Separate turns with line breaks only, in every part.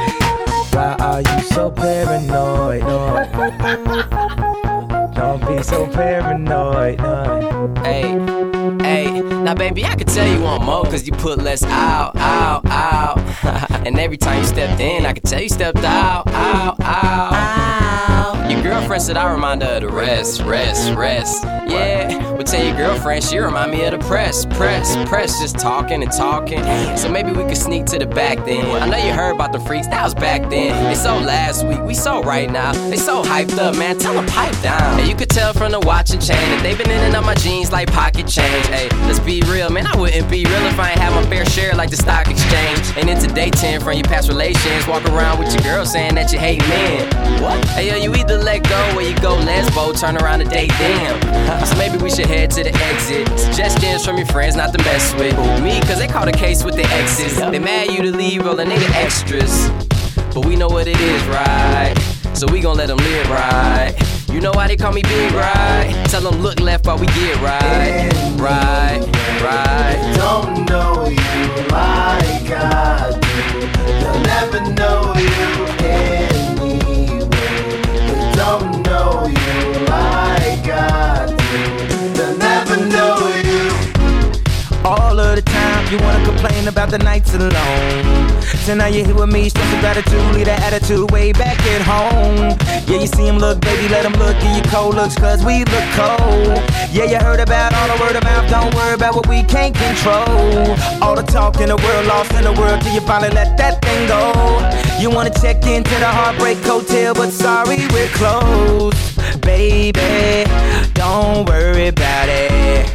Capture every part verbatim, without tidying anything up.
Why are you so paranoid? No. Don't be so paranoid. No.
Hey, hey, now baby, I can tell you want more, cause you put less out, out, out. And every time you stepped in, I can tell you stepped out, out, out, out. Your girlfriend said I remind her of the rest, rest, rest. Yeah, well tell your girlfriend she remind me of the press, press, press. Just talking and talking. So maybe we could sneak to the back then. I know you heard about the freaks, that was back then. They so last week, we so right now. They so hyped up, man, tell them pipe down. And you could tell from the watch and chain that they been in and out my jeans like pocket change. Hey, let's be real, man, I wouldn't be real if I ain't have my fair share like the stock exchange. And into day ten from your past relations, walk around with your girl saying that you hate men. What? Hey, yo, you either let go or you go lesbo, turn around and date them. So maybe we should head to the exit. Suggestions from your friends not to mess with me, cause they caught a case with the exes. They mad you to leave, rolling nigga extras. But we know what it is, right? So we gon' let them live right. You know why they call me Big Right? Tell them look left while we get right. Right, right.
Don't know you like I do. They'll never know you anyway. They don't know you like I do. They'll never know you.
All of the time, you wanna complain about the nights alone. So now you're here with me, stress of gratitude, leave that attitude way back at home. Yeah, you see him look, baby, let him look, give you cold looks, cause we look cold. Yeah, you heard about all the word of mouth, don't worry about what we can't control. All the talk in the world, lost in the world, till you finally let that thing go. You wanna check into the Heartbreak Hotel, but sorry, we're closed. Baby, don't worry about it.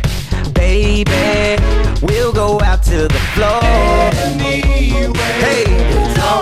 Baby, we'll go out to the floor.
Anyway,
hey,
don't